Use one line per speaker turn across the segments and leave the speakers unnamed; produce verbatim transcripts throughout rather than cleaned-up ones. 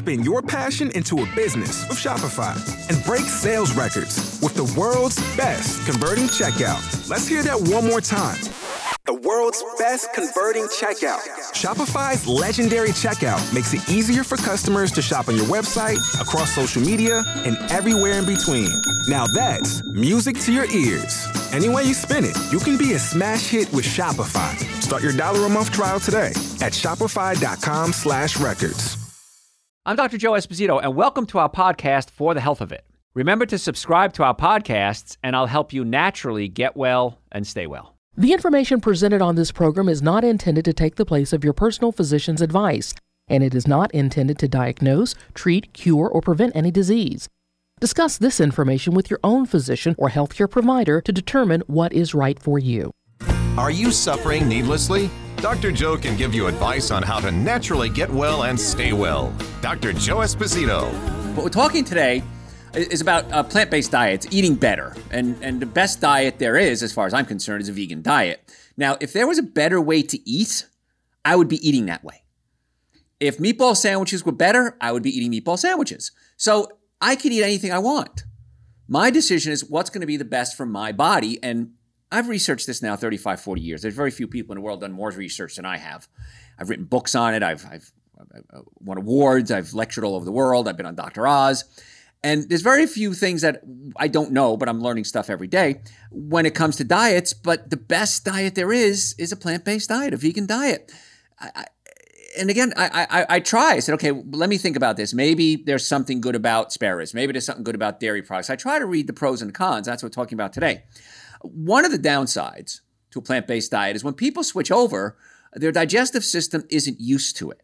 Spin your passion into a business with Shopify and break sales records with the world's best converting checkout. Let's hear that one more time. The world's best converting checkout. Shopify's legendary checkout makes it easier for customers to shop on your website, across social media, and everywhere in between. Now that's music to your ears. Any way you spin it, you can be a smash hit with Shopify. Start your dollar a month trial today at shopify.com slash records.
I'm Doctor Joe Esposito, and welcome to our podcast, For the Health of It. Remember to subscribe to our podcasts, and I'll help you naturally get well and stay well.
The information presented on this program is not intended to take the place of your personal physician's advice, and it is not intended to diagnose, treat, cure, or prevent any disease. Discuss this information with your own physician or healthcare provider to determine what is right for you.
Are you suffering needlessly? Doctor Joe can give you advice on how to naturally get well and stay well. Doctor Joe Esposito.
What we're talking today is about uh, plant-based diets, eating better. And, and the best diet there is, as far as I'm concerned, is a vegan diet. Now, if there was a better way to eat, I would be eating that way. If meatball sandwiches were better, I would be eating meatball sandwiches. So I could eat anything I want. My decision is what's going to be the best for my body. And I've researched this now thirty-five, forty years. There's very few people in the world done more research than I have. I've written books on it. I've, I've, I've won awards. I've lectured all over the world. I've been on Doctor Oz. And there's very few things that I don't know, but I'm learning stuff every day when it comes to diets. But the best diet there is is a plant-based diet, a vegan diet. I, I, and again, I, I, I try. I said, okay, let me think about this. Maybe there's something good about spare ribs. Maybe there's something good about dairy products. I try to read the pros and the cons. That's what we're talking about today. One of the downsides to a plant-based diet is when people switch over, their digestive system isn't used to it.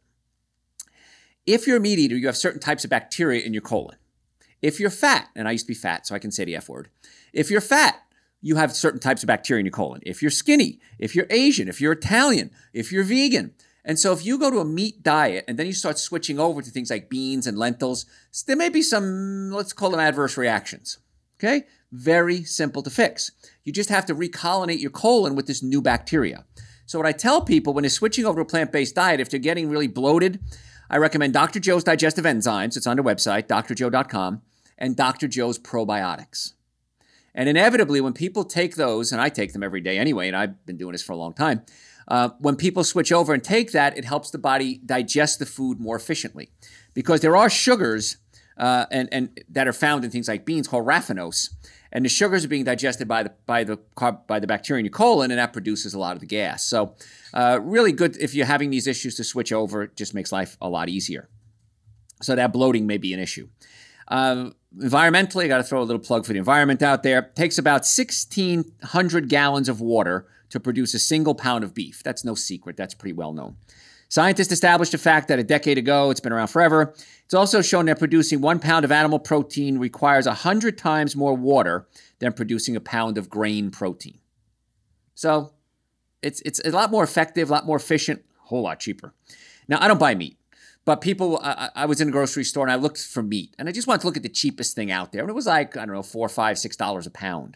If you're a meat eater, you have certain types of bacteria in your colon. If you're fat, and I used to be fat, so I can say the F word. If you're fat, you have certain types of bacteria in your colon. If you're skinny, if you're Asian, if you're Italian, if you're vegan. And so if you go to a meat diet and then you start switching over to things like beans and lentils, there may be some, let's call them adverse reactions. Okay? Very simple to fix. You just have to recolonate your colon with this new bacteria. So what I tell people when they're switching over to a plant-based diet, if they're getting really bloated, I recommend Doctor Joe's Digestive Enzymes. It's on their website, D R joe dot com. And Doctor Joe's Probiotics. And inevitably, when people take those, and I take them every day anyway, and I've been doing this for a long time, uh, when people switch over and take that, it helps the body digest the food more efficiently. Because there are sugars uh, and, and that are found in things like beans called raffinose. And the sugars are being digested by the by the carb, by the bacteria in your colon, and that produces a lot of the gas. So uh, really good if you're having these issues to switch over. It just makes life a lot easier. So that bloating may be an issue. Uh, environmentally, I got to throw a little plug for the environment out there. It takes about sixteen hundred gallons of water to produce a single pound of beef. That's no secret. That's pretty well known. Scientists established a fact that a decade ago, it's been around forever. It's also shown that producing one pound of animal protein requires one hundred times more water than producing a pound of grain protein. So it's, it's a lot more effective, a lot more efficient, a whole lot cheaper. Now, I don't buy meat. But people, I, I was in a grocery store and I looked for meat and I just wanted to look at the cheapest thing out there. And it was like, I don't know, four, five, six dollars a pound.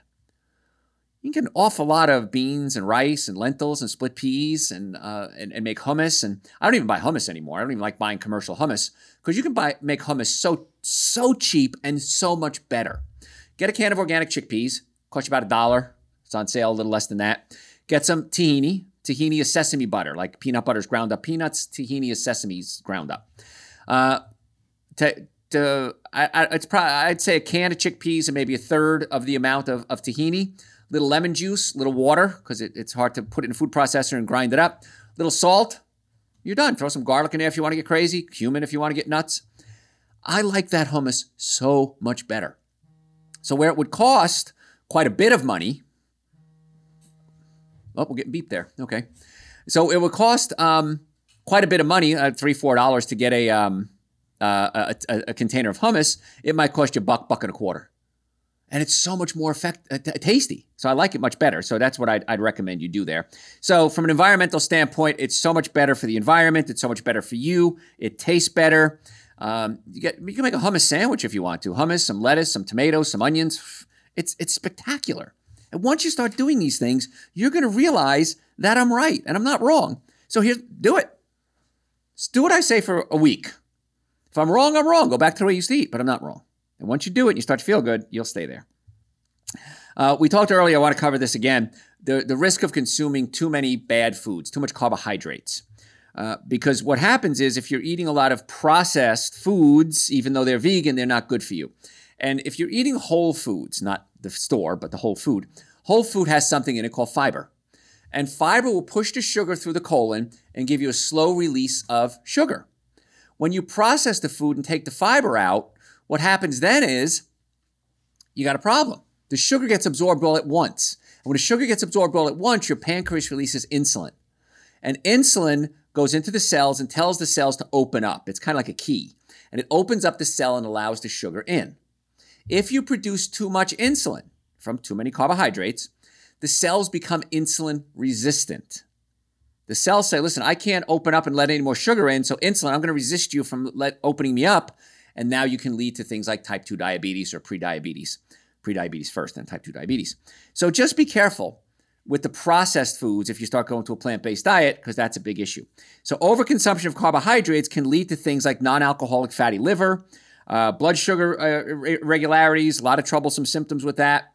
You can get an awful lot of beans and rice and lentils and split peas and, uh, and, and make hummus. And I don't even buy hummus anymore. I don't even like buying commercial hummus because you can buy, make hummus so, so cheap and so much better. Get a can of organic chickpeas, cost you about a dollar. It's on sale a little less than that. Get some tahini. Tahini is sesame butter, like peanut butter is ground up peanuts. Tahini is sesame's ground up. Uh, to, to, I, I, it's probably, I'd say a can of chickpeas and maybe a third of the amount of, of tahini. Little lemon juice, little water, because it, it's hard to put it in a food processor and grind it up. Little salt. You're done. Throw some garlic in there if you want to get crazy. Cumin if you want to get nuts. I like that hummus so much better. So where it would cost quite a bit of money. Oh, we're getting beeped there. Okay. So it would cost um, quite a bit of money, uh, three, four dollars to get a, um, uh, a, a, a container of hummus. It might cost you a buck, buck and a quarter. And it's so much more effect, uh, t- tasty. So I like it much better. So that's what I'd, I'd recommend you do there. So from an environmental standpoint, it's so much better for the environment. It's so much better for you. It tastes better. Um, you get you can make a hummus sandwich if you want to. Hummus, some lettuce, some tomatoes, some onions. It's it's spectacular. And once you start doing these things, you're going to realize that I'm right and I'm not wrong. So here, do it. Just do what I say for a week. If I'm wrong, I'm wrong. Go back to the way you used to eat, but I'm not wrong. And once you do it and you start to feel good, you'll stay there. Uh, we talked earlier, I want to cover this again, the, the risk of consuming too many bad foods, too much carbohydrates. Uh, because what happens is if you're eating a lot of processed foods, even though they're vegan, they're not good for you. And if you're eating whole foods, not the store, but the whole food, whole food has something in it called fiber. And fiber will push the sugar through the colon and give you a slow release of sugar. When you process the food and take the fiber out, what happens then is you got a problem. The sugar gets absorbed all at once. And when the sugar gets absorbed all at once, your pancreas releases insulin. And insulin goes into the cells and tells the cells to open up. It's kind of like a key. And it opens up the cell and allows the sugar in. If you produce too much insulin from too many carbohydrates, the cells become insulin resistant. The cells say, listen, I can't open up and let any more sugar in, so insulin, I'm going to resist you from let, opening me up. And now you can lead to things like type two diabetes or prediabetes. Prediabetes first, then type two diabetes. So just be careful with the processed foods if you start going to a plant-based diet, because that's a big issue. So overconsumption of carbohydrates can lead to things like non-alcoholic fatty liver, uh, blood sugar uh, irregularities, a lot of troublesome symptoms with that.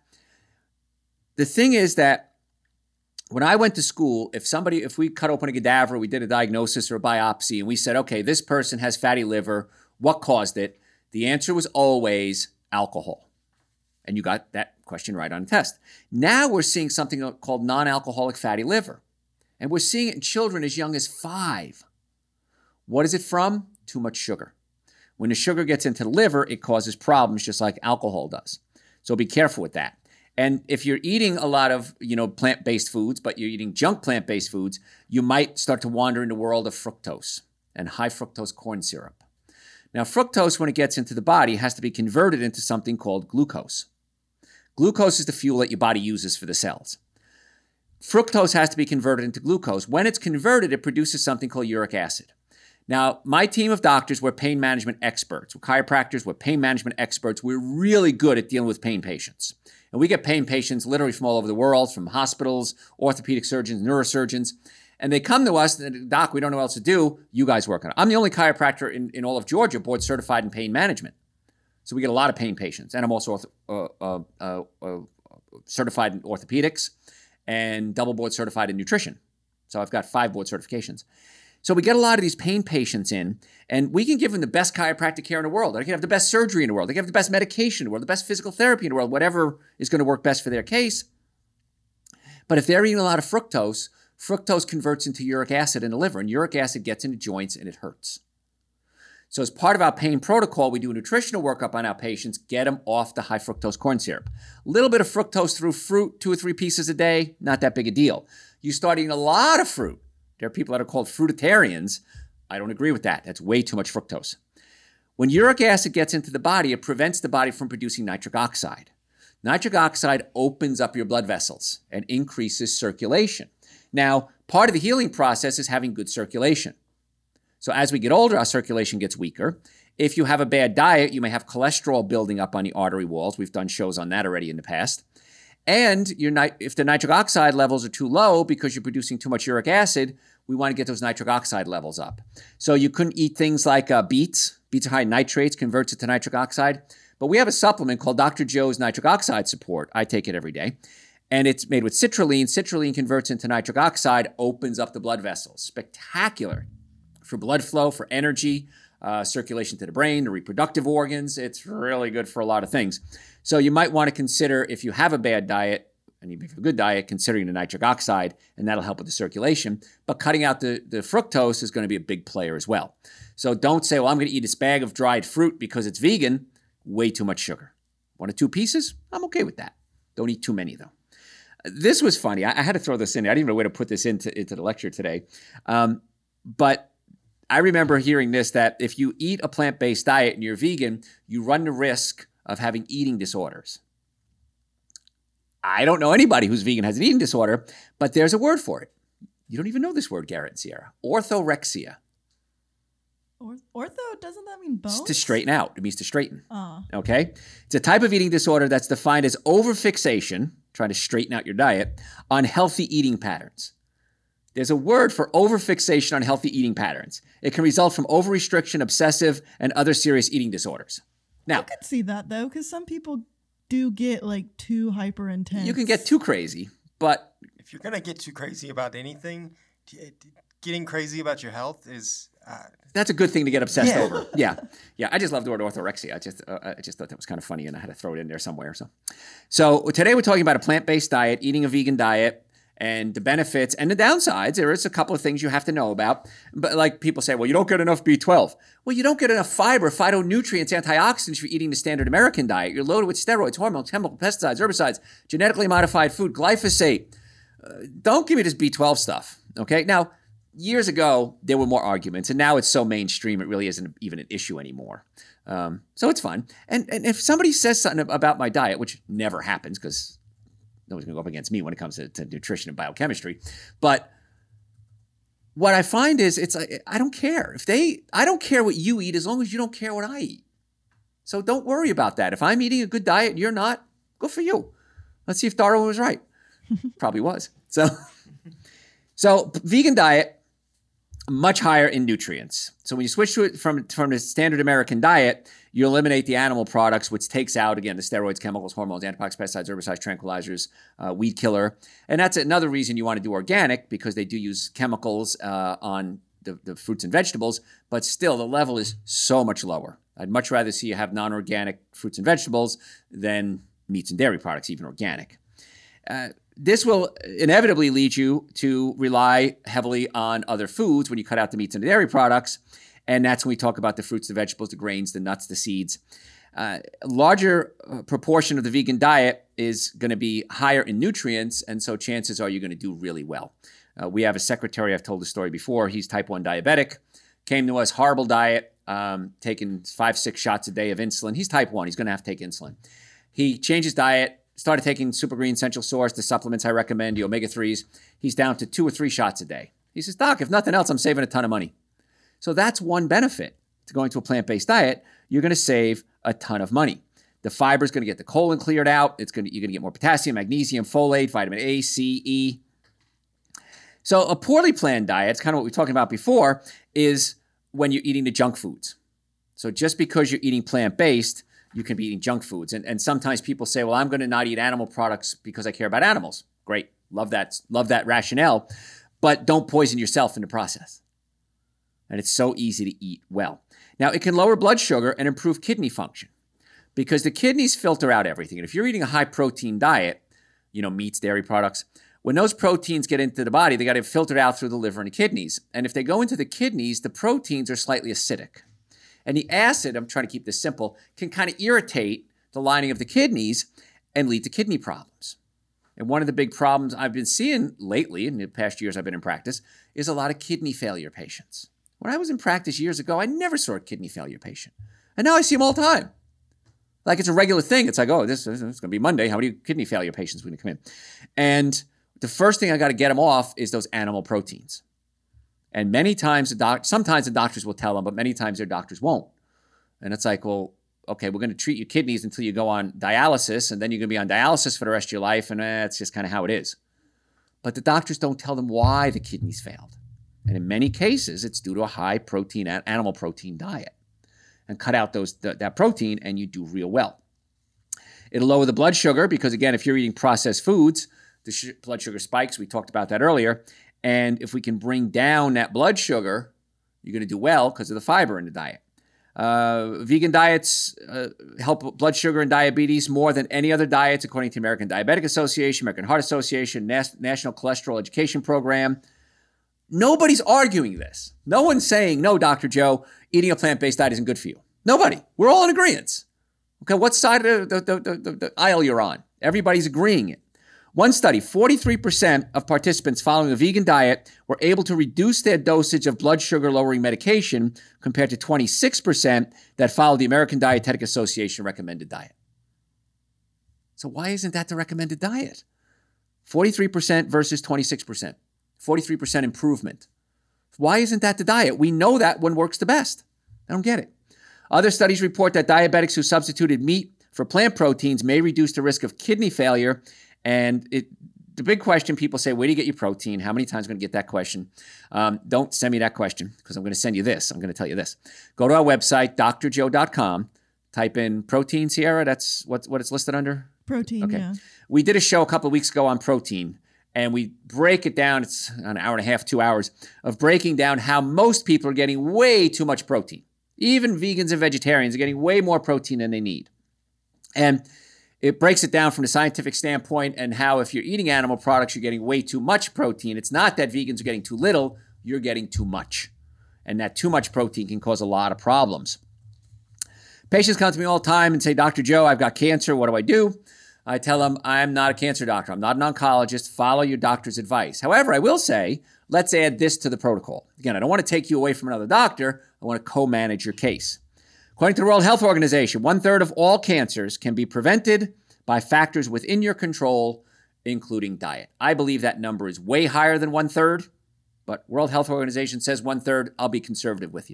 The thing is that when I went to school, if somebody, if we cut open a cadaver, we did a diagnosis or a biopsy, and we said, okay, this person has fatty liver, what caused it? The answer was always alcohol. And you got that question right on the test. Now we're seeing something called non-alcoholic fatty liver. And we're seeing it in children as young as five. What is it from? Too much sugar. When the sugar gets into the liver, it causes problems just like alcohol does. So be careful with that. And if you're eating a lot of, you know, plant-based foods, but you're eating junk plant-based foods, you might start to wander in the world of fructose and high fructose corn syrup. Now, fructose, when it gets into the body, has to be converted into something called glucose. Glucose is the fuel that your body uses for the cells. Fructose has to be converted into glucose. When it's converted, it produces something called uric acid. Now, my team of doctors, we're pain management experts. We're chiropractors, we're pain management experts. We're really good at dealing with pain patients. And we get pain patients literally from all over the world, from hospitals, orthopedic surgeons, neurosurgeons. And they come to us, and doc, we don't know what else to do. You guys work on it. I'm the only chiropractor in, in all of Georgia board certified in pain management. So we get a lot of pain patients. And I'm also ortho, uh, uh, uh, certified in orthopedics and double board certified in nutrition. So I've got five board certifications. So we get a lot of these pain patients in, and we can give them the best chiropractic care in the world. They can have the best surgery in the world. They can have the best medication in the world, the best physical therapy in the world, whatever is going to work best for their case. But if they're eating a lot of fructose, fructose converts into uric acid in the liver, and uric acid gets into joints and it hurts. So as part of our pain protocol, we do a nutritional workup on our patients, get them off the high fructose corn syrup. A little bit of fructose through fruit, two or three pieces a day, not that big a deal. You start eating a lot of fruit. There are people that are called fruitarians. I don't agree with that. That's way too much fructose. When uric acid gets into the body, it prevents the body from producing nitric oxide. Nitric oxide opens up your blood vessels and increases circulation. Now, part of the healing process is having good circulation. So as we get older, our circulation gets weaker. If you have a bad diet, you may have cholesterol building up on the artery walls. We've done shows on that already in the past. And you're not, if the nitric oxide levels are too low because you're producing too much uric acid, we want to get those nitric oxide levels up. So you couldn't eat things like uh, beets. Beets are high in nitrates, converts it to nitric oxide. But we have a supplement called Doctor Joe's Nitric Oxide Support. I take it every day. And it's made with citrulline. Citrulline converts into nitric oxide, opens up the blood vessels. Spectacular for blood flow, for energy, uh, circulation to the brain, the reproductive organs. It's really good for a lot of things. So you might want to consider, if you have a bad diet, and even if you have a good diet, considering the nitric oxide, and that'll help with the circulation. But cutting out the, the fructose is going to be a big player as well. So don't say, well, I'm going to eat this bag of dried fruit because it's vegan. Way too much sugar. One or two pieces? I'm okay with that. Don't eat too many, though. This was funny. I, I had to throw this in. I didn't even know where to put this into, into the lecture today. Um, but I remember hearing this, that if you eat a plant-based diet and you're vegan, you run the risk of having eating disorders. I don't know anybody who's vegan has an eating disorder, but there's a word for it. You don't even know this word, Garrett and Sierra. Orthorexia.
Or- ortho, doesn't that mean bones?
It's to straighten out. It means to straighten.
Oh.
Okay? It's a type of eating disorder that's defined as overfixation, trying to straighten out your diet, on healthy eating patterns. There's a word for overfixation on healthy eating patterns. It can result from overrestriction, obsessive, and other serious eating disorders. Now,
I could see that though, because some people do get like too hyper intense.
You can get too crazy, but
if you're gonna get too crazy about anything, getting crazy about your health is uh,
that's a good thing to get obsessed
yeah.
over. Yeah, yeah. I just love the word orthorexia. I just, uh, I just thought that was kind of funny, and I had to throw it in there somewhere. So, so today we're talking about a plant-based diet, eating a vegan diet, and the benefits and the downsides. There is a couple of things you have to know about. But like people say, well, you don't get enough B twelve. Well, you don't get enough fiber, phytonutrients, antioxidants for eating the standard American diet. You're loaded with steroids, hormones, chemical pesticides, herbicides, genetically modified food, glyphosate. Uh, don't give me this B twelve stuff, okay? Now, years ago, there were more arguments, and now it's so mainstream, it really isn't even an issue anymore. Um, so it's fun. And, and if somebody says something about my diet, which never happens because nobody's going to go up against me when it comes to, to nutrition and biochemistry. But what I find is it's like, I don't care. If they, I don't care what you eat as long as you don't care what I eat. So don't worry about that. If I'm eating a good diet and you're not, good for you. Let's see if Darwin was right. Probably was. So, so vegan diet, much higher in nutrients. So when you switch to it from, from the standard American diet, you eliminate the animal products, which takes out, again, the steroids, chemicals, hormones, antibiotics, pesticides, herbicides, tranquilizers, uh, weed killer. And that's another reason you want to do organic, because they do use chemicals uh, on the, the fruits and vegetables, but still the level is so much lower. I'd much rather see you have non-organic fruits and vegetables than meats and dairy products, even organic. Uh, This will inevitably lead you to rely heavily on other foods when you cut out the meats and the dairy products. And that's when we talk about the fruits, the vegetables, the grains, the nuts, the seeds. Uh, a larger uh, proportion of the vegan diet is going to be higher in nutrients, and so chances are you're going to do really well. Uh, we have a secretary, I've told the story before, he's type one diabetic, came to us, horrible diet, um, taking five, six shots a day of insulin. He's type one, he's going to have to take insulin. He changed his diet, started taking Super Green, Essential Source, the supplements I recommend, the omega threes. He's down to two or three shots a day. He says, Doc, if nothing else, I'm saving a ton of money. So that's one benefit to going to a plant-based diet. You're going to save a ton of money. The fiber is going to get the colon cleared out. It's going to, you're going to get more potassium, magnesium, folate, vitamin A, C, E. So a poorly planned diet, it's kind of what we were talking about before, is when you're eating the junk foods. So just because you're eating plant-based, you can be eating junk foods. And, and sometimes people say, well, I'm going to not eat animal products because I care about animals. Great. Love that. Love that rationale. But don't poison yourself in the process. And it's so easy to eat well. Now, it can lower blood sugar and improve kidney function because the kidneys filter out everything. And if you're eating a high protein diet, you know, meats, dairy products, when those proteins get into the body, they got to filter out through the liver and the kidneys. And if they go into the kidneys, the proteins are slightly acidic. And the acid, I'm trying to keep this simple, can kind of irritate the lining of the kidneys and lead to kidney problems. And one of the big problems I've been seeing lately, in the past years I've been in practice, is a lot of kidney failure patients. When I was in practice years ago, I never saw a kidney failure patient. And now I see them all the time. Like it's a regular thing. It's like, oh, this, this is going to be Monday. How many kidney failure patients are going to come in? And the first thing I got to get them off is those animal proteins. And many times, the doc, sometimes the doctors will tell them, but many times their doctors won't. And it's like, well, okay, we're going to treat your kidneys until you go on dialysis, and then you're going to be on dialysis for the rest of your life, and eh, that's just kind of how it is. But the doctors don't tell them why the kidneys failed. And in many cases, it's due to a high protein, animal protein diet. And cut out those th- that protein, and you do real well. It'll lower the blood sugar because, again, if you're eating processed foods, the sh- blood sugar spikes. We talked about that earlier. And if we can bring down that blood sugar, you're going to do well because of the fiber in the diet. Uh, vegan diets uh, help blood sugar and diabetes more than any other diets, according to the American Diabetic Association, American Heart Association, Nas- National Cholesterol Education Program. Nobody's arguing this. No one's saying, no, Doctor Joe, eating a plant-based diet isn't good for you. Nobody. We're all in agreement. Okay, what side of the, the, the, the, the aisle you're on? Everybody's agreeing it. One study, forty-three percent of participants following a vegan diet were able to reduce their dosage of blood sugar-lowering medication compared to twenty-six percent that followed the American Dietetic Association recommended diet. So why isn't that the recommended diet? forty-three percent versus twenty-six percent. forty-three percent improvement. Why isn't that the diet? We know that one works the best. I don't get it. Other studies report that diabetics who substituted meat for plant proteins may reduce the risk of kidney failure, and it the big question people say, where do you get your protein? How many times am I going to get that question? Um, don't send me that question because I'm going to send you this. I'm going to tell you this. Go to our website, D R joe dot com. Type in protein, Sierra. That's what, what it's listed under?
Protein,
okay.
yeah.
We did a show a couple of weeks ago on protein, and we break it down. It's an hour and a half, two hours of breaking down how most people are getting way too much protein. Even vegans and vegetarians are getting way more protein than they need. And it breaks it down from the scientific standpoint and how if you're eating animal products, you're getting way too much protein. It's not that vegans are getting too little, you're getting too much. And that too much protein can cause a lot of problems. Patients come to me all the time and say, Doctor Joe, I've got cancer. What do I do? I tell them, I'm not a cancer doctor. I'm not an oncologist. Follow your doctor's advice. However, I will say, let's add this to the protocol. Again, I don't want to take you away from another doctor. I want to co-manage your case. According to the World Health Organization, one-third of all cancers can be prevented by factors within your control, including diet. I believe that number is way higher than one-third, but World Health Organization says one-third. I'll be conservative with you.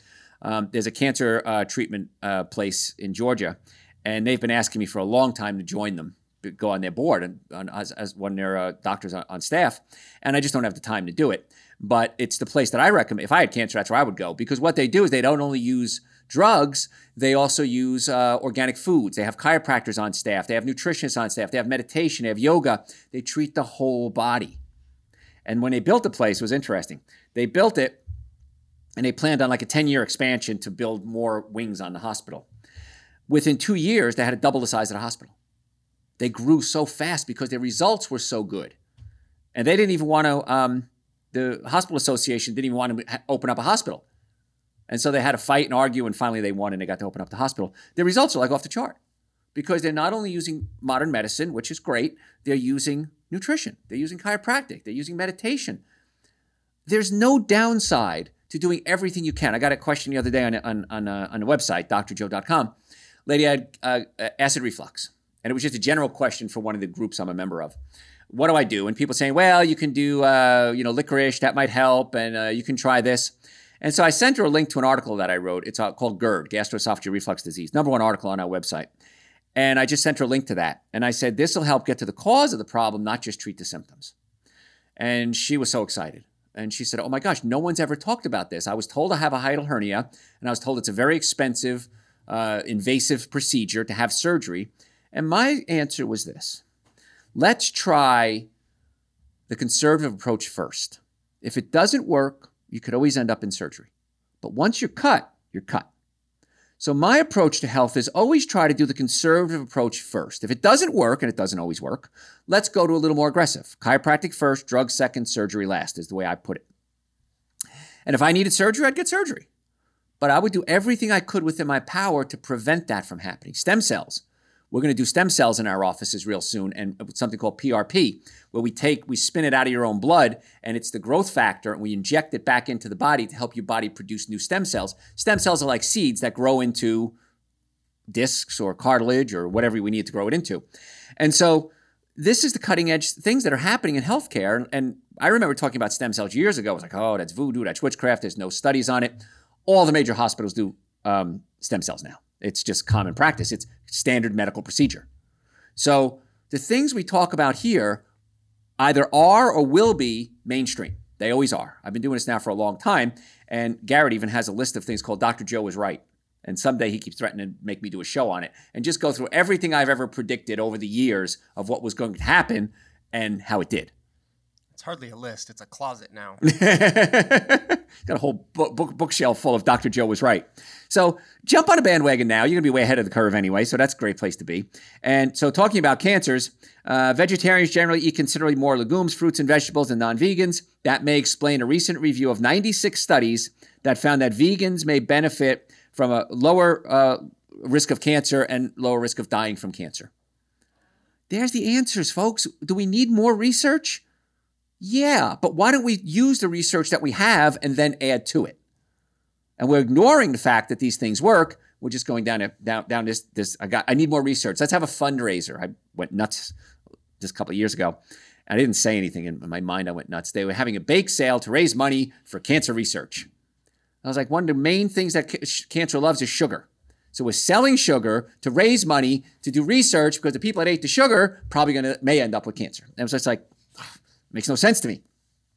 Um, there's a cancer uh, treatment uh, place in Georgia, and they've been asking me for a long time to join them, to go on their board and on, as, as one of their uh, doctors on, on staff, and I just don't have the time to do it. But it's the place that I recommend. If I had cancer, that's where I would go, because what they do is they don't only use drugs, they also use uh, organic foods. They have chiropractors on staff. They have nutritionists on staff. They have meditation. They have yoga. They treat the whole body. And when they built the place, it was interesting. They built it, and they planned on like a ten-year expansion to build more wings on the hospital. Within two years, they had to double the size of the hospital. They grew so fast because their results were so good. And they didn't even want to, um, the hospital association didn't even want to open up a hospital. And so they had to fight and argue, and finally they won and they got to open up the hospital. Their results are like off the chart because they're not only using modern medicine, which is great, they're using nutrition, they're using chiropractic, they're using meditation. There's no downside to doing everything you can. I got a question the other day on on on, uh, on the website, D R joe dot com. Lady had uh, acid reflux, and it was just a general question for one of the groups I'm a member of. What do I do? And people saying, well, you can do uh, you know licorice, that might help, and uh, you can try this. And so I sent her a link to an article that I wrote. It's uh, called GERD, gastroesophageal reflux disease, number one article on our website. And I just sent her a link to that. And I said, this will help get to the cause of the problem, not just treat the symptoms. And she was so excited. And she said, oh my gosh, no one's ever talked about this. I was told I have a hiatal hernia, and I was told it's a very expensive, uh, invasive procedure to have surgery. And my answer was this. Let's try the conservative approach first. If it doesn't work, you could always end up in surgery. But once you're cut, you're cut. So my approach to health is always try to do the conservative approach first. If it doesn't work, and it doesn't always work, let's go to a little more aggressive. Chiropractic first, drugs second, surgery last is the way I put it. And if I needed surgery, I'd get surgery. But I would do everything I could within my power to prevent that from happening. Stem cells. We're going to do stem cells in our offices real soon, and something called P R P, where we take, we spin it out of your own blood, and it's the growth factor, and we inject it back into the body to help your body produce new stem cells. Stem cells are like seeds that grow into discs or cartilage or whatever we need to grow it into. And so this is the cutting edge things that are happening in healthcare. And I remember talking about stem cells years ago. I was like, oh, that's voodoo, that's witchcraft. There's no studies on it. All the major hospitals do um, stem cells now. It's just common practice. It's standard medical procedure. So the things we talk about here either are or will be mainstream. They always are. I've been doing this now for a long time. And Garrett even has a list of things called Doctor Joe Was Right. And someday he keeps threatening to make me do a show on it and just go through everything I've ever predicted over the years of what was going to happen and how it did.
It's hardly a list. It's a closet now.
Got a whole book, book, bookshelf full of Doctor Joe Was Right. So jump on a bandwagon now. You're going to be way ahead of the curve anyway, so that's a great place to be. And so talking about cancers, uh, vegetarians generally eat considerably more legumes, fruits, and vegetables than non-vegans. That may explain a recent review of ninety-six studies that found that vegans may benefit from a lower uh, risk of cancer and lower risk of dying from cancer. There's the answers, folks. Do we need more research? Yeah, but why don't we use the research that we have and then add to it? And we're ignoring the fact that these things work. We're just going down down down this this. I got. I need more research. Let's have a fundraiser. I went nuts just a couple of years ago. I didn't say anything in my mind. I went nuts. They were having a bake sale to raise money for cancer research. I was like, one of the main things that cancer loves is sugar. So we're selling sugar to raise money to do research because the people that ate the sugar probably gonna may end up with cancer. And it was just like, Makes no sense to me.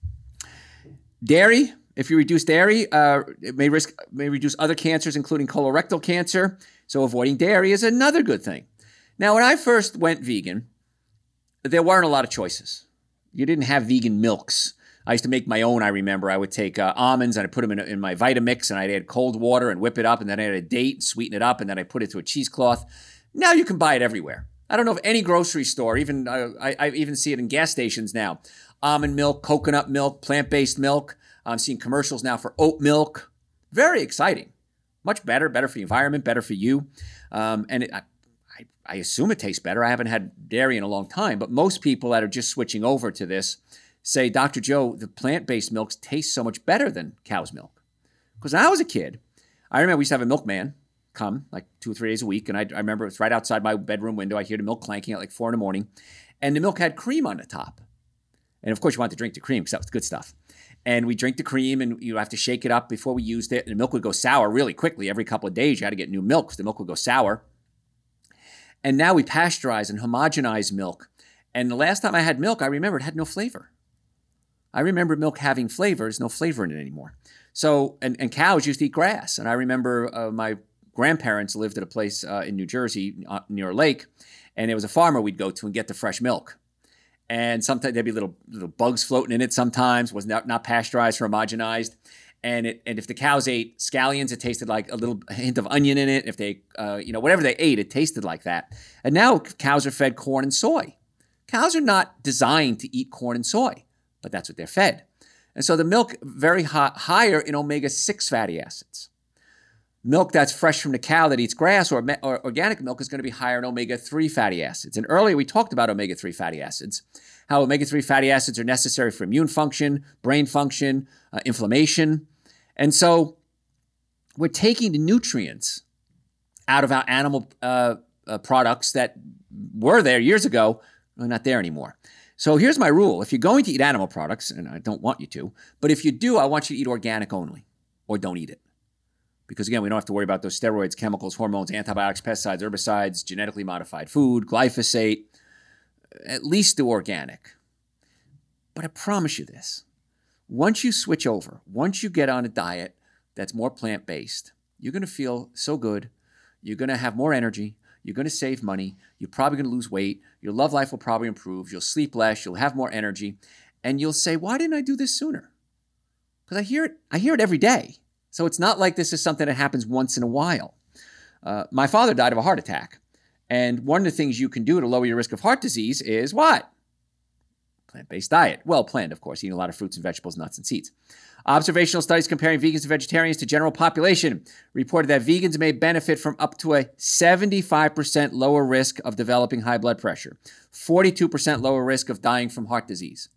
Dairy, if you reduce dairy, uh, it may risk may reduce other cancers, including colorectal cancer. So avoiding dairy is another good thing. Now, when I first went vegan, there weren't a lot of choices. You didn't have vegan milks. I used to make my own, I remember. I would take uh, almonds and I'd put them in, in my Vitamix and I'd add cold water and whip it up and then I'd add a date and sweeten it up and then I put it to a cheesecloth. Now you can buy it everywhere. I don't know of any grocery store, even uh, I, I even see it in gas stations now. Almond milk, coconut milk, plant-based milk. I'm seeing commercials now for oat milk. Very exciting. Much better, better for the environment, better for you. Um, and it, I, I assume it tastes better. I haven't had dairy in a long time, but most people that are just switching over to this say, Doctor Joe, the plant-based milks taste so much better than cow's milk. Because when I was a kid, I remember we used to have a milkman come like two or three days a week. And I, I remember it was right outside my bedroom window. I hear the milk clanking at like four in the morning. And the milk had cream on the top. And of course, you want to drink the cream because that was good stuff. And we drink the cream and you have to shake it up before we used it. And the milk would go sour really quickly. Every couple of days, you had to get new milk because the milk would go sour. And now we pasteurize and homogenize milk. And the last time I had milk, I remember it had no flavor. I remember milk having flavor. There's no flavor in it anymore. So, and, and cows used to eat grass. And I remember uh, my grandparents lived at a place uh, in New Jersey uh, near a lake. And there was a farmer we'd go to and get the fresh milk. And sometimes there'd be little little bugs floating in it sometimes. Was not, not pasteurized or homogenized. And it, and if the cows ate scallions, it tasted like a little hint of onion in it. If they, uh, you know, whatever they ate, it tasted like that. And now cows are fed corn and soy. Cows are not designed to eat corn and soy, but that's what they're fed. And so the milk very high, higher in omega six fatty acids. Milk that's fresh from the cow that eats grass or, or organic milk is going to be higher in omega three fatty acids. And earlier we talked about omega three fatty acids, how omega three fatty acids are necessary for immune function, brain function, uh, inflammation. And so we're taking the nutrients out of our animal uh, uh, products that were there years ago, are not there anymore. So here's my rule. If you're going to eat animal products, and I don't want you to, but if you do, I want you to eat organic only, or don't eat it. Because again, we don't have to worry about those steroids, chemicals, hormones, antibiotics, pesticides, herbicides, genetically modified food, glyphosate. At least do organic. But I promise you this. Once you switch over, once you get on a diet that's more plant-based, you're going to feel so good. You're going to have more energy. You're going to save money. You're probably going to lose weight. Your love life will probably improve. You'll sleep less. You'll have more energy. And you'll say, why didn't I do this sooner? Because I hear it. I hear it every day. So it's not like this is something that happens once in a while. Uh, my father died of a heart attack. And one of the things you can do to lower your risk of heart disease is what? Plant-based diet. Well planned, of course, eating a lot of fruits and vegetables, nuts and seeds. Observational studies comparing vegans and vegetarians to general population reported that vegans may benefit from up to a seventy-five percent lower risk of developing high blood pressure, forty-two percent lower risk of dying from heart disease.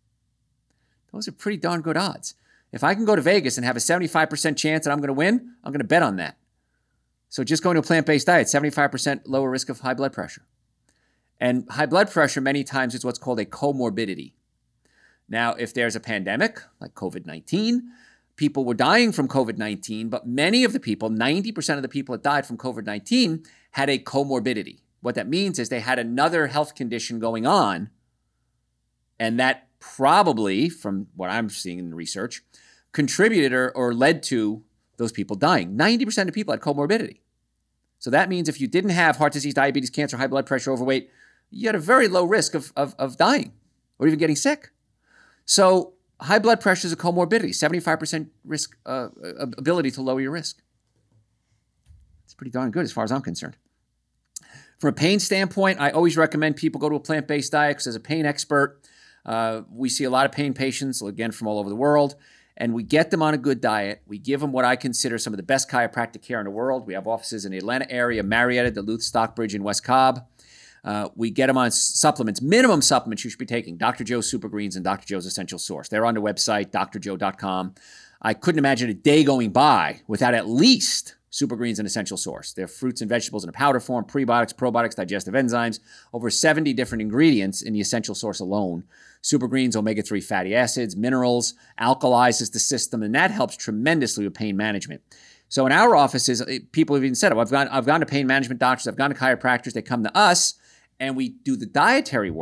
Those are pretty darn good odds. If I can go to Vegas and have a seventy-five percent chance that I'm going to win, I'm going to bet on that. So just going to a plant-based diet, seventy-five percent lower risk of high blood pressure. And high blood pressure many times is what's called a comorbidity. Now, if there's a pandemic like covid nineteen, people were dying from covid nineteen, but many of the people, ninety percent of the people that died from covid nineteen had a comorbidity. What that means is they had another health condition going on, and that probably, from what I'm seeing in the research, contributed or, or led to those people dying. ninety percent of people had comorbidity. So that means if you didn't have heart disease, diabetes, cancer, high blood pressure, overweight, you had a very low risk of, of, of dying or even getting sick. So high blood pressure is a comorbidity, seventy-five percent risk, uh, ability to lower your risk. It's pretty darn good as far as I'm concerned. From a pain standpoint, I always recommend people go to a plant-based diet because as a pain expert, uh, we see a lot of pain patients, again, from all over the world, and we get them on a good diet. We give them what I consider some of the best chiropractic care in the world. We have offices in the Atlanta area, Marietta, Duluth, Stockbridge, and West Cobb. Uh, we get them on supplements, minimum supplements you should be taking, Doctor Joe's Super Greens and Doctor Joe's Essential Source. They're on the website, d r joe dot com. I couldn't imagine a day going by without at least Super Greens and Essential Source. They're fruits and vegetables in a powder form, prebiotics, probiotics, digestive enzymes, over seventy different ingredients in the Essential Source alone. Super Greens, omega three fatty acids, minerals, alkalizes the system, and that helps tremendously with pain management. So in our offices, people have even said, oh, I've gone, I've gone to pain management doctors, I've gone to chiropractors, they come to us, and we do the dietary work.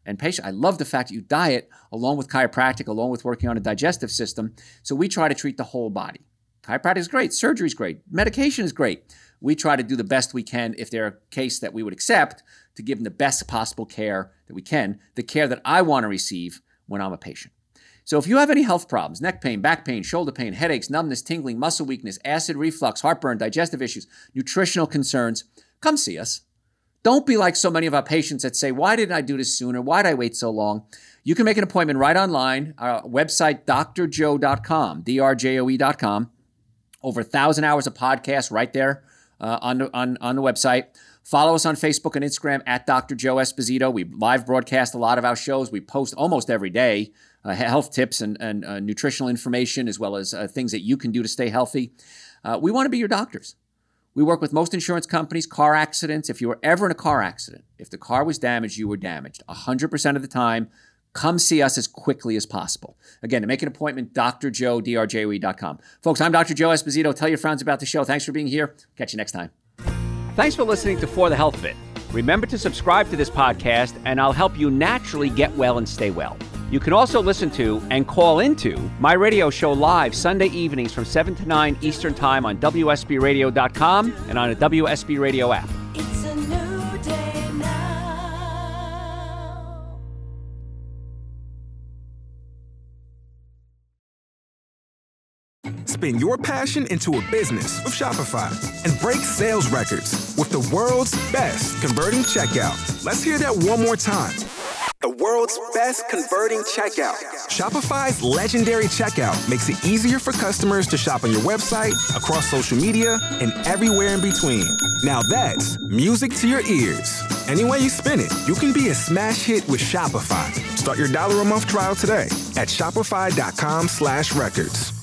And patient, I love the fact that you diet along with chiropractic, along with working on a digestive system. So we try to treat the whole body. Chiropractic is great. Surgery is great. Medication is great. We try to do the best we can if they're a case that we would accept to give them the best possible care that we can, the care that I want to receive when I'm a patient. So if you have any health problems, neck pain, back pain, shoulder pain, headaches, numbness, tingling, muscle weakness, acid reflux, heartburn, digestive issues, nutritional concerns, come see us. Don't be like so many of our patients that say, why didn't I do this sooner? Why did I wait so long? You can make an appointment right online. Our website, D R joe dot com, D R J O E dot com. Over a thousand hours of podcasts right there uh, on, the, on, on the website. Follow us on Facebook and Instagram at Doctor Joe Esposito. We live broadcast a lot of our shows. We post almost every day uh, health tips and, and uh, nutritional information, as well as uh, things that you can do to stay healthy. Uh, we want to be your doctors. We work with most insurance companies, car accidents. If you were ever in a car accident, if the car was damaged, you were damaged. one hundred percent of the time, come see us as quickly as possible. Again, to make an appointment, Doctor Joe, D R J O E dot com. Folks, I'm Doctor Joe Esposito. Tell your friends about the show. Thanks for being here. Catch you next time.
Thanks for listening to For the Health Fit. Remember to subscribe to this podcast, and I'll help you naturally get well and stay well. You can also listen to and call into my radio show live Sunday evenings from seven to nine Eastern Time on W S B radio dot com and on a W S B Radio app.
It's a new day now.
Spin your passion into a business with Shopify and break sales records with the world's best converting checkout. Let's hear that one more time. The world's best converting checkout. Shopify's legendary checkout makes it easier for customers to shop on your website, across social media, and everywhere in between. Now that's music to your ears. Any way you spin it, you can be a smash hit with Shopify. Start your dollar a month trial today at shopify dot com slash records.